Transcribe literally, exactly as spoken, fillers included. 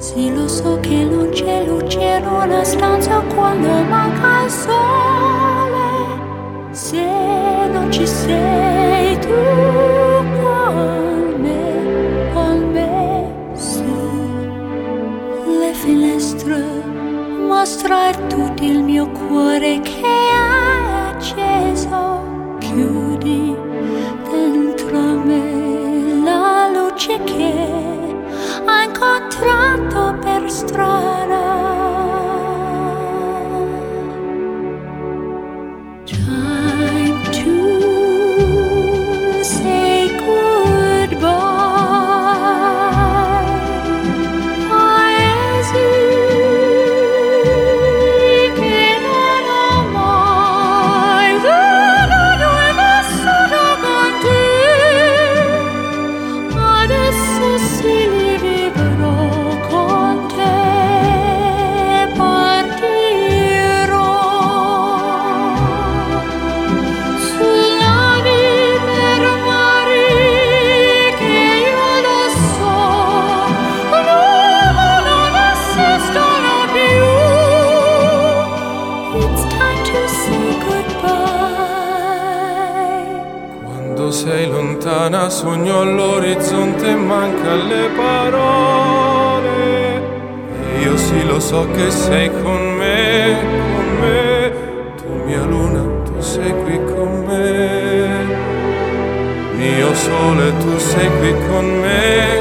Sì, lo so che non c'è luce in una stanza quando manca il sole. Se non ci sei tu con me, con me su le finestre, mostrar tutto il mio cuore che è acceso. Chiudi dentro me la luce che ho incontrato per strada. Time to say goodbye. Paesi che non ho mai veduto e vissuto con te. Adesso sì li vivrò con te. Partirò sulla per mari che io lo so non esistono più. It's time to say goodbye. Quando sei lontana sogno all'orizzonte e manca le parole. E io sì lo so che sei con me, con me. Tu mia luna, tu sei qui con me. Mio sole, tu sei qui con me.